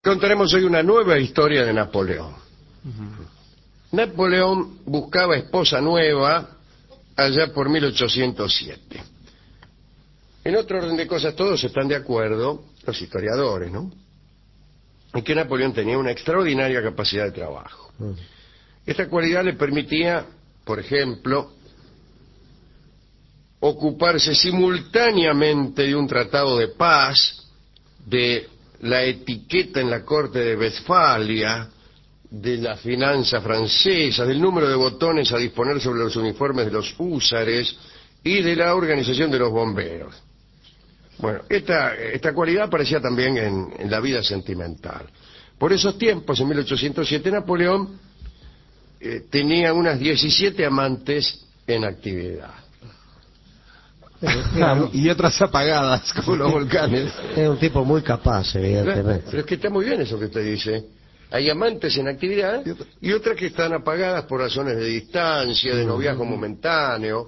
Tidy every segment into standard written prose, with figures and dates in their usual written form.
Contaremos hoy una nueva historia de Napoleón. Napoleón buscaba esposa nueva allá por 1807. En otro orden de cosas, todos están de acuerdo, los historiadores, ¿no?, en que Napoleón tenía una extraordinaria capacidad de trabajo. Esta cualidad le permitía, por ejemplo, ocuparse simultáneamente de un tratado de paz, de la etiqueta en la corte de Westfalia, de la finanza francesa, del número de botones a disponer sobre los uniformes de los húsares y de la organización de los bomberos. Bueno, esta cualidad aparecía también en la vida sentimental. Por esos tiempos, en 1807, Napoleón tenía unas 17 amantes en actividad. Y otras apagadas, como los volcanes. Es un tipo muy capaz, evidentemente. Pero es que está muy bien eso que usted dice. Hay amantes en actividad y otras que están apagadas por razones de distancia, de noviazgo momentáneo.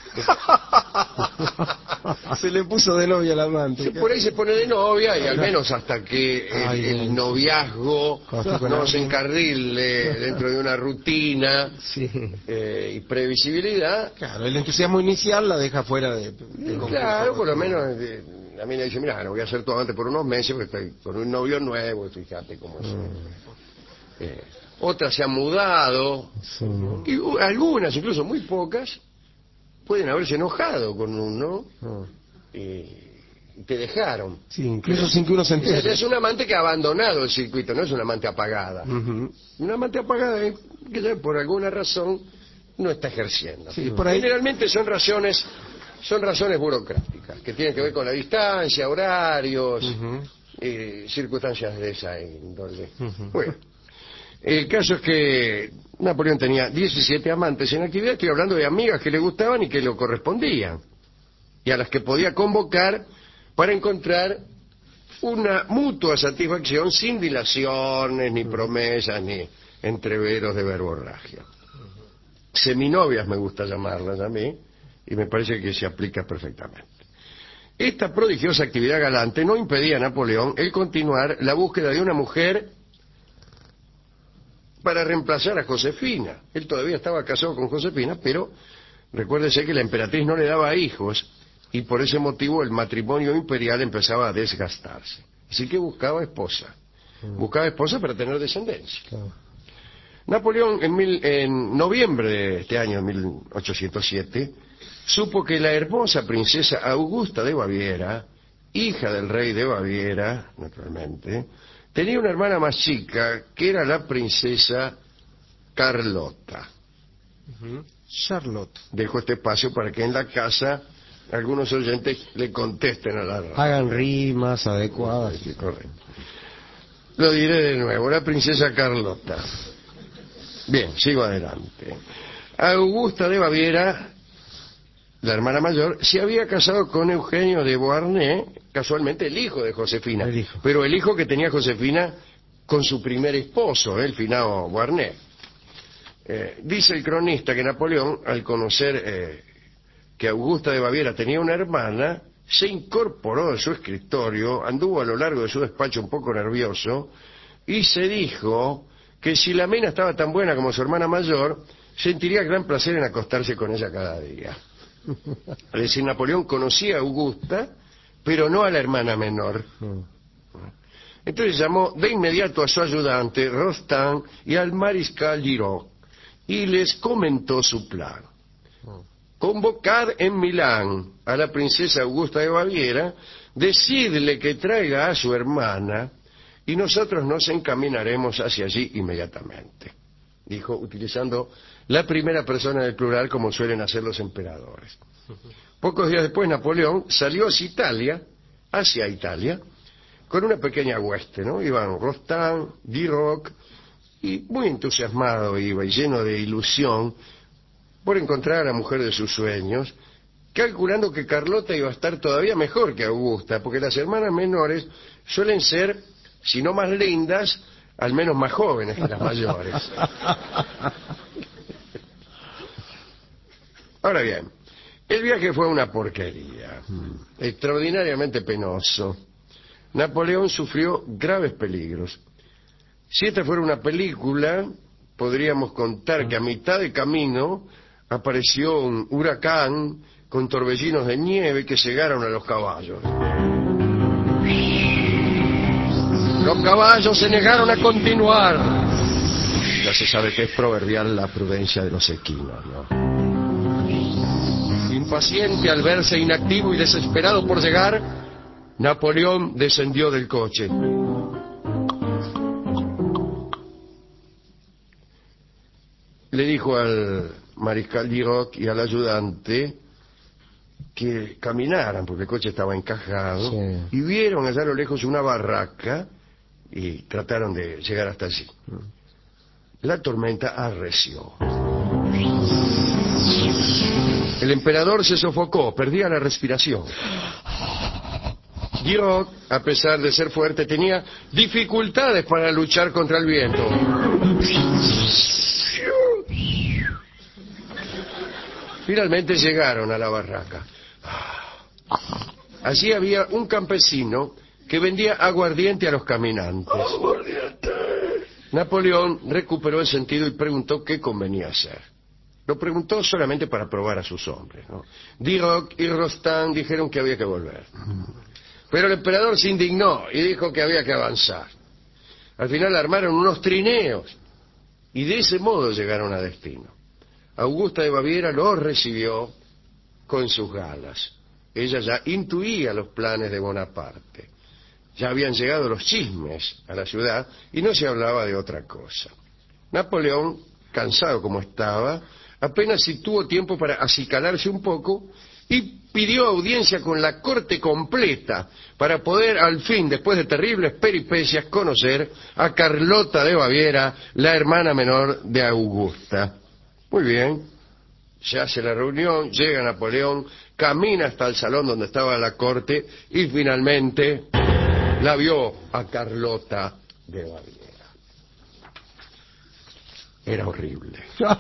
Se le puso de novia al amante. Por ahí se pone de novia y al menos hasta que el noviazgo no se encarrile dentro de una rutina y previsibilidad. Claro, el entusiasmo inicial la deja fuera de claro, por lo menos a mí me dice, mira, no voy a ser tu amante por unos meses porque estoy con un novio nuevo, fíjate cómo es. Otras se han mudado y algunas, incluso muy pocas, pueden haberse enojado con uno y te dejaron. Sí, incluso sin que uno se entere. Es un amante que ha abandonado el circuito, no es una amante apagada. Una amante apagada es que ya por alguna razón no está ejerciendo. Sí, por ahí. Generalmente son razones burocráticas, que tienen que ver con la distancia, horarios, circunstancias de esa índole. Bueno, el caso es que Napoleón tenía 17 amantes en actividad. Estoy hablando de amigas que le gustaban y que le correspondían, y a las que podía convocar para encontrar una mutua satisfacción sin dilaciones, ni promesas, ni entreveros de verborragia. Seminovias me gusta llamarlas a mí, y me parece que se aplica perfectamente. Esta prodigiosa actividad galante no impedía a Napoleón el continuar la búsqueda de una mujer para reemplazar a Josefina. Él todavía estaba casado con Josefina, pero recuérdese que la emperatriz no le daba hijos y por ese motivo el matrimonio imperial empezaba a desgastarse. Así que buscaba esposa. Buscaba esposa para tener descendencia. Napoleón en noviembre de este año, 1807, supo que la hermosa princesa Augusta de Baviera, hija del rey de Baviera, naturalmente, tenía una hermana más chica, que era la princesa Carlota. Charlotte. Dejo este espacio para que en la casa algunos oyentes le contesten a la radio. Hagan rimas adecuadas. Sí, correcto. Lo diré de nuevo, la princesa Carlota. Bien, sigo adelante. Augusta de Baviera, la hermana mayor, se había casado con Eugenio de Beauharnais, casualmente el hijo de Josefina, pero el hijo que tenía Josefina con su primer esposo, el finado Beauharnais. Dice el cronista que Napoleón, al conocer que Augusta de Baviera tenía una hermana, se incorporó a su escritorio, anduvo a lo largo de su despacho un poco nervioso y se dijo que si la mina estaba tan buena como su hermana mayor, sentiría gran placer en acostarse con ella cada día. Es decir, Napoleón conocía a Augusta, pero no a la hermana menor. Entonces llamó de inmediato a su ayudante, Rostand, y al mariscal Giraud, y les comentó su plan. Convocar en Milán a la princesa Augusta de Baviera, decirle que traiga a su hermana, y nosotros nos encaminaremos hacia allí inmediatamente, dijo, utilizando la primera persona del plural como suelen hacer los emperadores. Pocos días después Napoleón salió hacia Italia, con una pequeña hueste, ¿no? Iban Rostand, Giraud, y muy entusiasmado iba y lleno de ilusión por encontrar a la mujer de sus sueños, calculando que Carlota iba a estar todavía mejor que Augusta, porque las hermanas menores suelen ser, si no más lindas, al menos más jóvenes que las mayores. Ahora bien, el viaje fue una porquería, extraordinariamente penoso. Napoleón sufrió graves peligros. Si esta fuera una película, podríamos contar que a mitad de camino apareció un huracán con torbellinos de nieve que cegaron a los caballos. Los caballos se negaron a continuar. Ya se sabe que es proverbial la prudencia de los equinos, ¿no? Impaciente al verse inactivo y desesperado por llegar, Napoleón descendió del coche. Le dijo al mariscal Duroc y al ayudante que caminaran, porque el coche estaba encajado, Sí. y vieron allá a lo lejos una barraca y trataron de llegar hasta allí. La tormenta arreció. El emperador se sofocó, perdía la respiración. Duroc, a pesar de ser fuerte, tenía dificultades para luchar contra el viento. Finalmente llegaron a la barraca. Allí había un campesino que vendía aguardiente a los caminantes. Napoleón recuperó el sentido y preguntó qué convenía hacer. Lo preguntó solamente para probar a sus hombres, ¿no? Duroc y Rostand dijeron que había que volver. Pero el emperador se indignó y dijo que había que avanzar. Al final armaron unos trineos y de ese modo llegaron a destino. Augusta de Baviera los recibió con sus galas. Ella ya intuía los planes de Bonaparte. Ya habían llegado los chismes a la ciudad y no se hablaba de otra cosa. Napoleón, cansado como estaba, apenas si tuvo tiempo para acicalarse un poco y pidió audiencia con la corte completa para poder al fin, después de terribles peripecias, conocer a Carlota de Baviera, la hermana menor de Augusta. Muy bien, se hace la reunión, llega Napoleón, camina hasta el salón donde estaba la corte y finalmente la vio a Carlota de Baviera. Era horrible.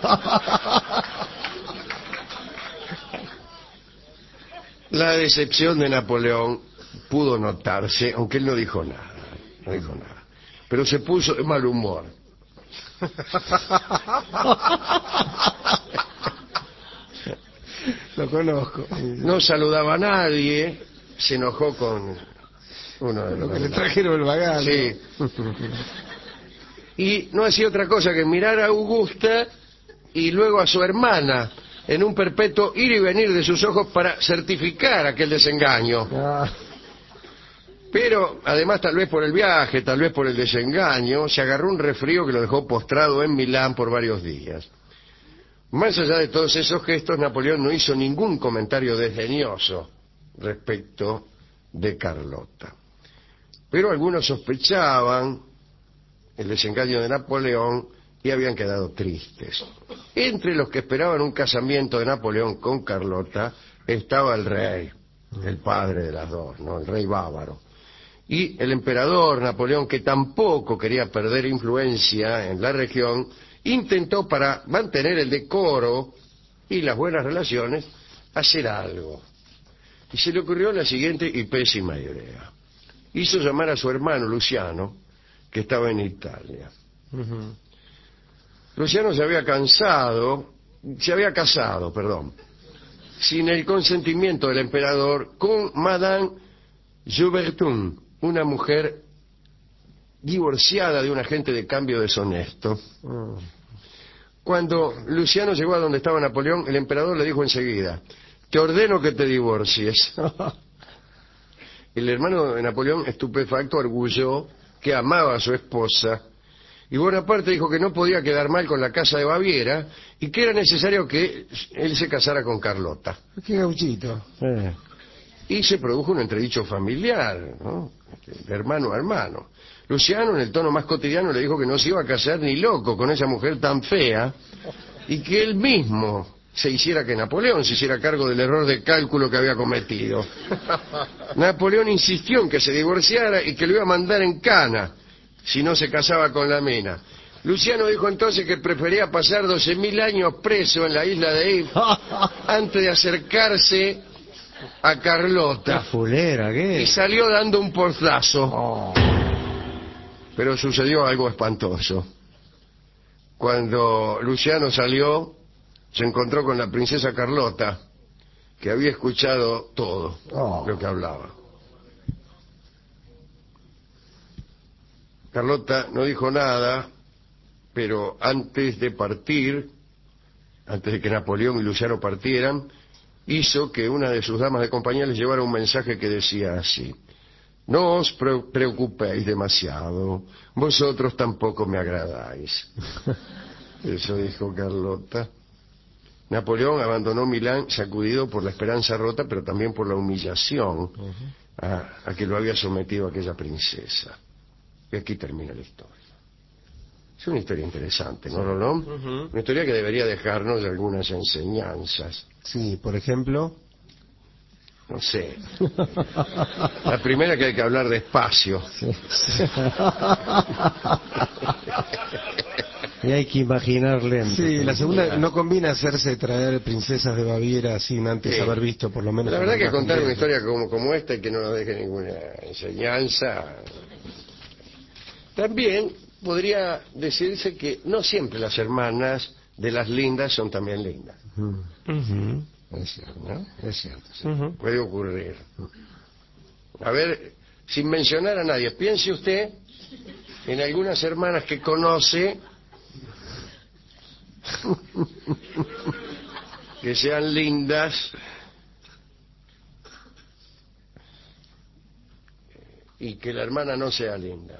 La decepción de Napoleón pudo notarse, aunque él no dijo nada, pero se puso de mal humor. Lo conozco. No saludaba a nadie, se enojó con uno de Lo los... que le trajeron el bagaje. Sí. Y no hacía otra cosa que mirar a Augusta y luego a su hermana en un perpetuo ir y venir de sus ojos para certificar aquel desengaño. Ah, Pero, además, tal vez por el viaje, tal vez por el desengaño, se agarró un resfrío que lo dejó postrado en Milán por varios días. Más allá de todos esos gestos, Napoleón no hizo ningún comentario desdeñoso respecto de Carlota. Pero algunos sospechaban el desengaño de Napoleón y habían quedado tristes. Entre los que esperaban un casamiento de Napoleón con Carlota estaba el rey, el padre de las dos, ¿no? El rey bávaro. Y el emperador Napoleón, que tampoco quería perder influencia en la región, intentó, para mantener el decoro y las buenas relaciones, hacer algo. Y se le ocurrió la siguiente y pésima idea. Hizo llamar a su hermano Luciano, que estaba en Italia. Luciano se había casado, sin el consentimiento del emperador, con Madame Jouberton, una mujer divorciada de un agente de cambio deshonesto. Cuando Luciano llegó a donde estaba Napoleón, el emperador le dijo enseguida: te ordeno que te divorcies. El hermano de Napoleón, estupefacto, arguyó que amaba a su esposa, y Bonaparte dijo que no podía quedar mal con la casa de Baviera y que era necesario que él se casara con Carlota. qué gauchito. Y se produjo un entredicho familiar, ¿no? De hermano a hermano. Luciano, en el tono más cotidiano, le dijo que no se iba a casar ni loco con esa mujer tan fea y que él mismo que Napoleón se hiciera cargo del error de cálculo que había cometido. Napoleón insistió en que se divorciara y que lo iba a mandar en cana si no se casaba con la mina. Luciano dijo entonces que prefería pasar 12.000 años preso en la isla de If antes de acercarse a La Carlota fulera, y ¿qué? salió dando un portazo. Oh, Pero sucedió algo espantoso. Cuando Luciano salió, se encontró con la princesa Carlota, que había escuchado todo lo que hablaba. Carlota no dijo nada, pero antes de partir, antes de que Napoleón y Luciano partieran, hizo que una de sus damas de compañía les llevara un mensaje que decía así: no os preocupéis demasiado, vosotros tampoco me agradáis. Eso dijo Carlota. Napoleón abandonó Milán sacudido por la esperanza rota, pero también por la humillación a que lo había sometido aquella princesa. Y aquí termina la historia. Es una historia interesante, ¿no, Rolón? Una historia que debería dejarnos algunas enseñanzas. Sí, por ejemplo. No sé. La primera, que hay que hablar despacio. y hay que imaginar lento. Sí, la segunda, no conviene hacerse traer princesas de Baviera sin antes Sí. haber visto por lo menos... La verdad que contar una completo. historia como esta y que no nos deje ninguna enseñanza. También podría decirse que no siempre las hermanas de las lindas son también lindas. Ujú. Es cierto, ¿no? Es cierto, sí. Ujú. Puede ocurrir. A ver, sin mencionar a nadie, piense usted en algunas hermanas que conoce que sean lindas y que la hermana no sea linda.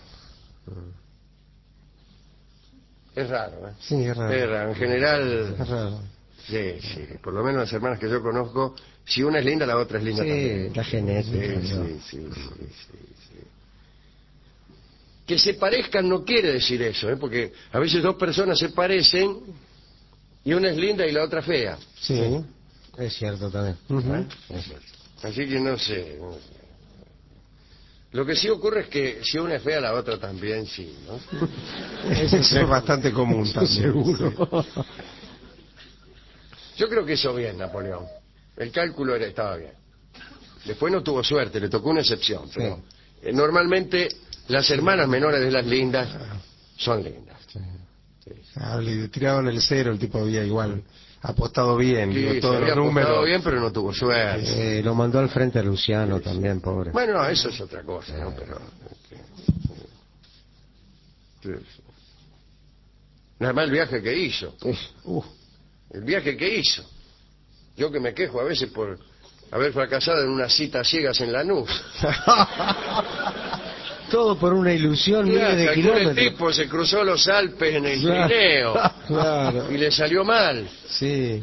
Es raro, ¿eh? Sí, es raro. Es raro. En general, Es raro. sí, sí. Por lo menos las hermanas que yo conozco, si una es linda, la otra es linda Sí, también. la genética. Sí, ¿no? sí. Que se parezcan no quiere decir eso, ¿eh? Porque a veces dos personas se parecen y una es linda y la otra fea. Sí. Es cierto también. Ujú. ¿Eh? Así que no sé. Lo que sí ocurre es que si una es fea, la otra también, sí, ¿no? Eso es bastante común también. Seguro. Yo creo que hizo bien Napoleón. El cálculo estaba bien. Después no tuvo suerte, le tocó una excepción. Pero normalmente las hermanas menores de las lindas son lindas. Le tiraban el cero, el tipo había igual apostado bien, Sí, digo, se todos había los apostado números. bien, pero no tuvo suerte. Lo mandó al frente a Luciano también, pobre. Bueno, no, eso es otra cosa, ¿no? Pero... sí. Nada más el viaje que hizo. El viaje que hizo. Yo que me quejo a veces por haber fracasado en unas citas ciegas en Lanús. Todo por una ilusión, miles de El kilómetros. tipo se cruzó los Alpes en el Claro. Pirineo Claro. y le salió mal. Sí.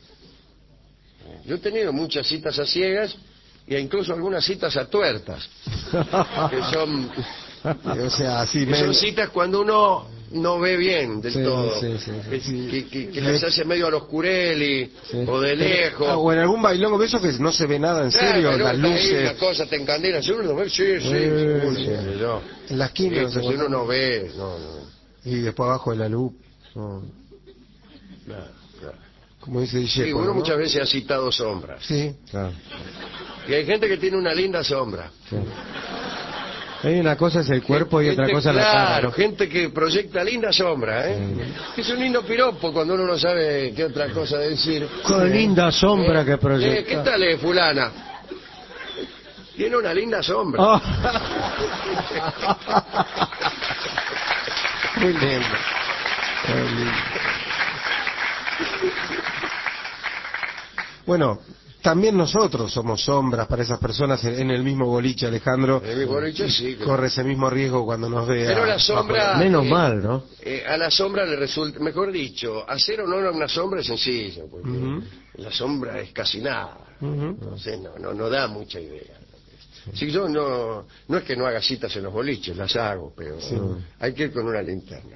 Yo he tenido muchas citas a ciegas e incluso algunas citas a tuertas, que son, O sea, así que son citas cuando uno no ve bien del Sí, todo, sí, sí, que las hace medio a los Cureli o de lejos. o en algún bailongo de esos que no se ve nada en serio, Claro, las está ahí, luces, una cosa te encandila, si uno no ve, sí, seguro, sí. yo. en la esquina, no Sí, sé si uno cuánto. no ve, no. Y después abajo de la luz, no. Claro. Como dice Sí, Discépolo, uno ¿no? muchas veces ha citado sombras. Sí, Claro. Y hay gente que tiene una linda sombra. Sí. Hay una cosa es el cuerpo y Gente- otra cosa la cara. Claro, gente que proyecta linda sombra, ¿eh? Es un lindo piropo cuando uno no sabe qué otra cosa decir. Con linda sombra que ¿Qué proyecta. tal, fulana? Tiene una linda sombra. Oh. muy lindo. Bueno, también nosotros somos sombras para esas personas en el mismo boliche, Alejandro. En el mismo boliche, sí, claro. Corre ese mismo riesgo cuando nos vea. Pero la sombra... Menos mal, ¿no? A la sombra le resulta, mejor dicho, hacer honor a una sombra es sencillo, porque la sombra es casi nada. Entonces no da mucha idea. Si yo no es que no haga citas en los boliches, las hago, pero hay que ir con una linterna.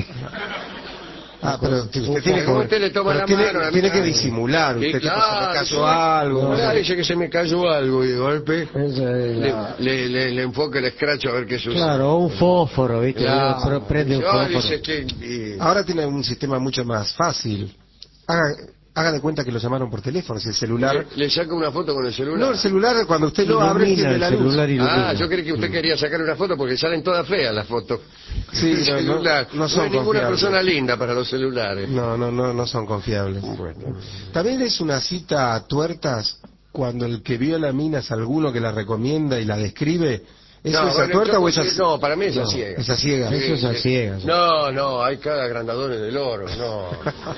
Pero usted tiene Como usted le toma pero la mano, tiene que amiga. disimular. Sí, Usted claro, se me cayó sí. algo. Ahora dice que se me cayó algo y de golpe Esa es la- le enfoca el escracho a ver qué sucede. Claro, o un fósforo, ¿viste? Claro. Prende un Ah, fósforo. dice que... Ahora tiene un sistema mucho más fácil. haga de cuenta que lo llamaron por teléfono, si el celular... Le saca una foto con el celular. No, el celular cuando usted lo abre Ilumina tiene el la luz. celular ilumina. Ah, yo creí que usted quería sacar una foto porque salen todas feas las fotos. Sí, El no, celular. no son hay ninguna confiables. persona linda para los celulares. No son confiables. Bueno. También es una cita a tuertas cuando el que vio la mina es alguno que la recomienda y la describe. ¿Eso No, es a bueno, tuerta yo o es a considero- No, para mí es a No, ciegas. es a ciegas. Eso es a ciegas. No, hay cada agrandadores del oro, no.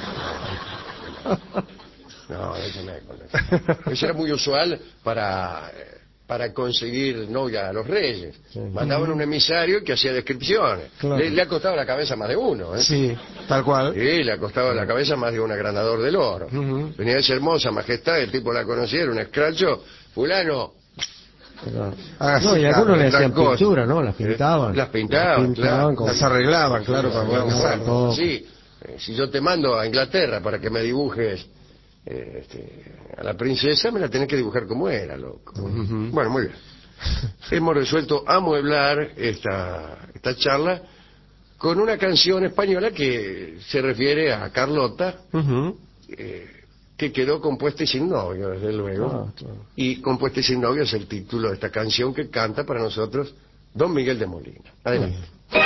No, déjeme con eso. Eso era muy usual para conseguir novia a los reyes. Sí. Mandaban un emisario que hacía descripciones. Claro. Le ha costado la cabeza a más de uno, ¿eh? Sí, tal cual. Sí, le ha costado la cabeza a más de un agrandador del oro. Ujú. Venía esa hermosa majestad, el tipo la conocía, era un escracho. Fulano, Hágase No, y cargo. algunos le gran hacían cosa. pintura, ¿no? Las pintaban. Las pintaban, claro. con- Las arreglaban, claro, para poder Bueno, usarlo. sí, si yo te mando a Inglaterra para que me dibujes a la princesa, me la tenés que dibujar como era, loco. Ujú. Bueno, muy bien. Hemos resuelto amueblar esta charla con una canción española que se refiere a Carlota, Ujú. que quedó compuesta y sin novio, desde luego. Ah, claro. Y compuesta y sin novio es el título de esta canción que canta para nosotros Don Miguel de Molina. Adelante.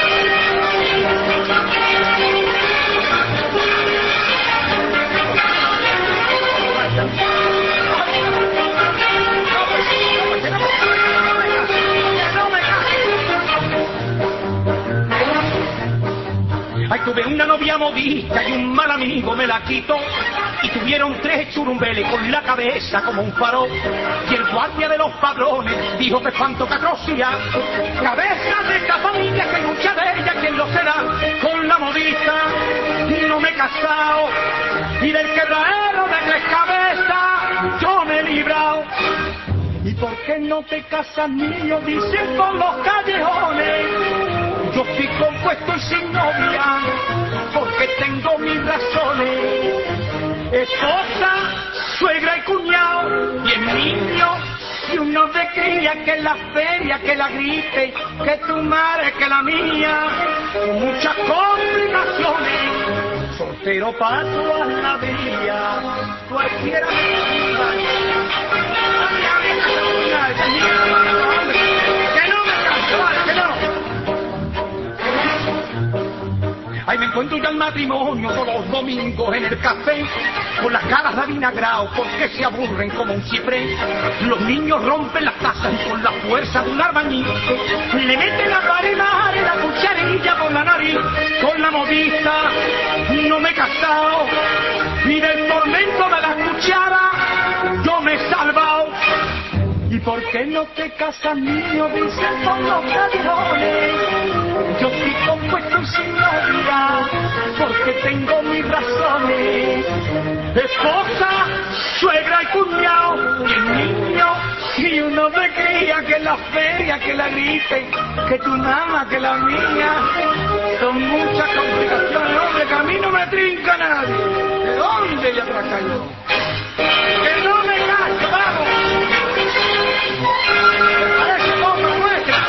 Ay, tuve una novia modista y un mal amigo me la quitó. Y tuvieron 3 churumbeles con la cabeza como un farol. Y el guardia de los padrones dijo que espanto, que atrocidad. Cabezas de esta familia, que hay muchas de ellas, ¿quién lo será? Con la modista no me he casado. Y del quebradero de 3 cabezas yo me he librado. ¿Y por qué no te casas, niño? Dicen por los callejones. Yo estoy compuesto y sin novia, porque tengo mis razones. Esposa, suegra y cuñado, y el niño, y uno de cría, que la feria, que la gripe, que tu madre, que la mía. Muchas complicaciones, soltero para toda la vida. Cualquiera me diga, que no me canso, vale, que no. Ay, me encuentro ya el matrimonio todos los domingos en el café, con las caras de vinagrao, porque se aburren como un ciprés. Los niños rompen las tazas y con la fuerza de un albañil le meten la pared en la cucharilla por la nariz. Con la modista no me he casado, y del tormento de la cuchara yo me he salvado. ¿Y por qué no te casas, niño? Dicen por los callejones. Yo estoy compuesto y sin novia, porque tengo mis razones. Esposa, suegra y cuñado, y el niño, y uno me cría, que la feria, que la gripe, que tu mamá, que la mía. Son muchas complicaciones, hombre, que a mí no me trinca nadie. ¿De dónde ya atraca yo? ¡Que no me caso, vamos! A ver si compra nuestra.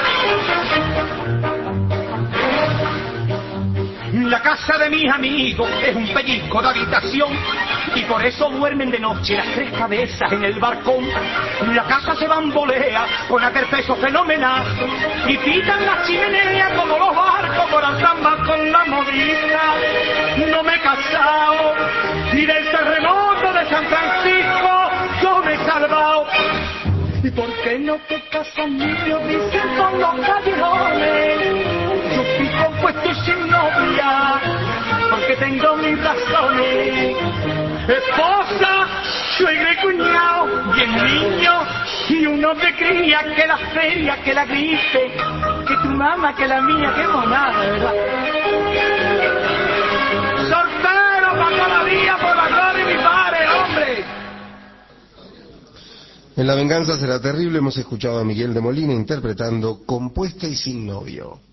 La casa de mis amigos es un pellizco de habitación, y por eso duermen de noche las 3 cabezas en el balcón. La casa se bambolea con aquel peso fenomenal, y pitan la chimenea como los barcos por altamba con la modista. No me he casado, y del terremoto de San Francisco yo me he salvado. ¿Y por qué no te casas, niño? Dicen por los callejones. Yo estoy compuesto y sin novia, porque tengo mis razones. Esposa, suegra y cuñado, y el niño, y uno de cría, que la feria, que la gripe, que tu mamá, que la mía, que monada, ¿verdad? Soltero para toda la vida, por la gloria de mi padre, hombre. En La venganza será terrible hemos escuchado a Miguel de Molina interpretando Compuesta y sin novio.